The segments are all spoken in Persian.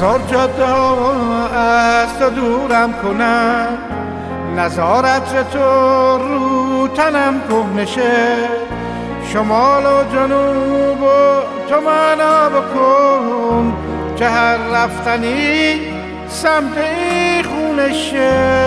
هزار جاده از تو دورم کنم، نظارت تو رو تنم کهنه شه. شمال و جنوب و تو معنا بکن که هر رفتنی سمت این خونه شه.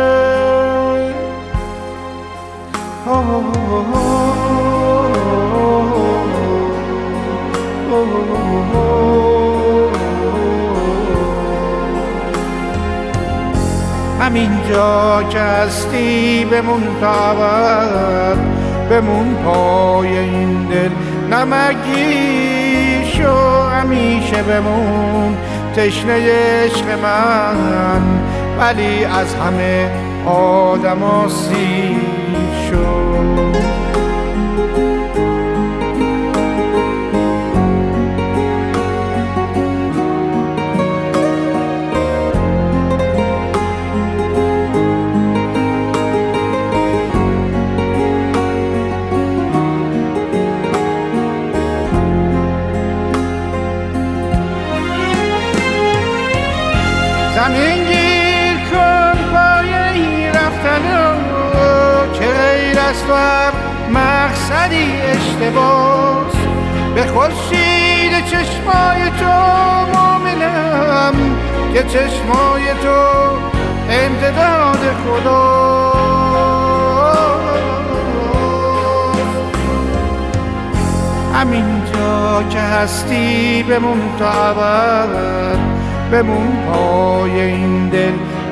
همینجا که هستی بمون تا ابد، بمون پای این دل نمکی شو. همیشه بمون تشنه عشق من، ولی از همه آدما سیر شو. زمین گیر کن پای این رفتن که غیر از تو هم مقصدی اشتباس. به خورشید چشمای تو مؤمنم که چشمای تو امتداد خداست. همینجا که هستی بمون تا ابد، بمون پای این دل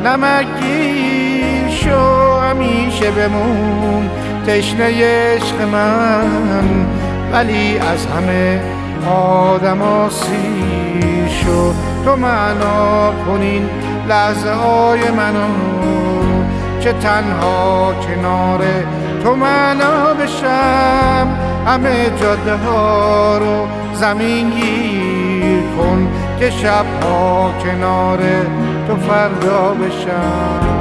نمکی شو. همیشه بمون تشنه عشق من، ولی از همه آدما سیر شو. تو معنا کنین لحظه های منو که تنها کنار تو معنا بشم. همه جاده ها رو زمین گیر کن که شبها کنار تو فردا بشم.